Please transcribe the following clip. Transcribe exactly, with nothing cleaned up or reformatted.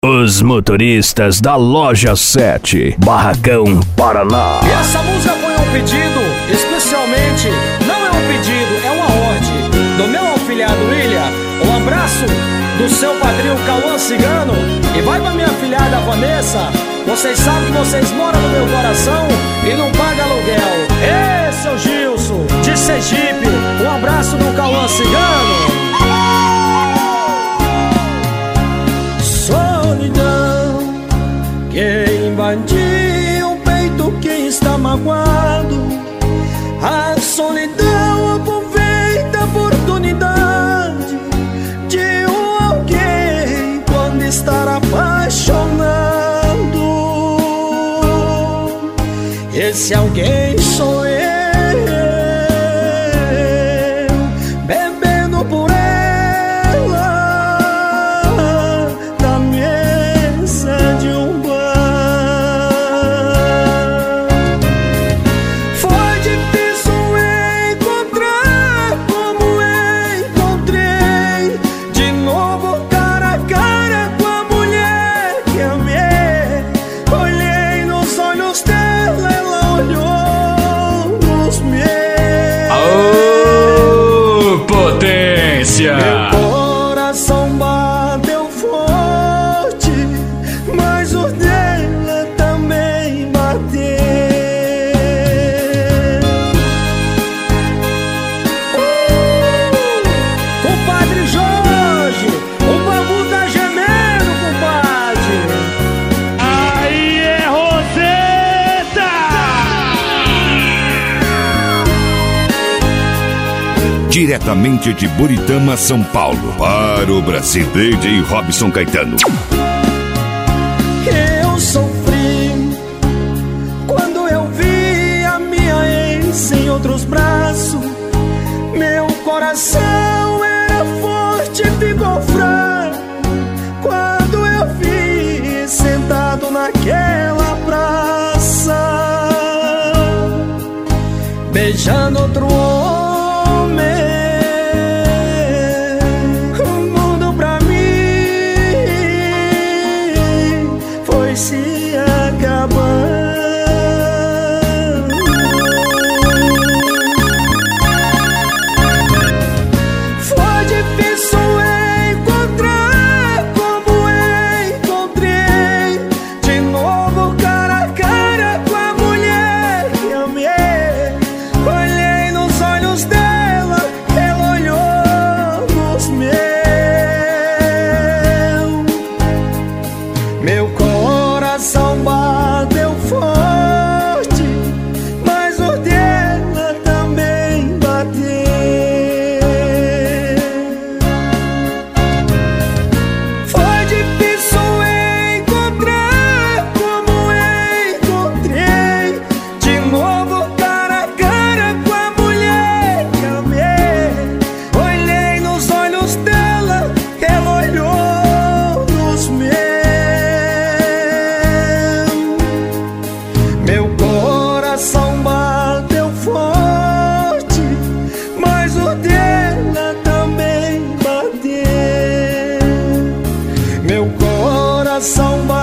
Os motoristas da Loja sete, Barracão, Paraná. E essa música foi um pedido, especialmente, não é um pedido, é uma ordem do meu afilhado William. Um abraço do seu padrinho Cauã Cigano. E vai pra minha afilhada Vanessa. Vocês sabem que vocês moram no meu coração e não pagam aluguel. Ê, seu Gilson, de Sergipe. Um abraço do Cauã Cigano. Solidão que invadiu o peito que está magoado. A solidão aproveita a oportunidade de um alguém quando estar apaixonado. Esse alguém sou eu, bebendo por ela na mesa de um bar. Foi difícil encontrar como encontrei de novo cara a cara com a mulher que amei. Olhei nos olhos dela, ela olhou nos meus. Aô, potência! Meu coração bateu forte, mas o dela também bateu. Uh, compadre Jorge, o bambu tá gemendo, compadre. Aí é Roseta! Diretamente de Buritama, São Paulo, para o Brasil, D J Robson Caetano. Eu sofri quando eu vi a minha ex em outros braços. Meu coração era forte e ficou fraco quando eu vi sentado naquela praça, beijando outro homem. O mundo pra mim foi se acabando. Foi difícil encontrar como encontrei de novo cara a cara com a mulher que amei. Olhei nos olhos dela, ela olhou nos meus. Meu coração bateu forte, mas o dela também bateu. Foi difícil encontrar como encontrei de novo cara a cara com a mulher que amei. Olhei nos olhos dela, ela olhou nos meus. Meu coração bateu forte, mas o dela também bateu. Meu coração bateu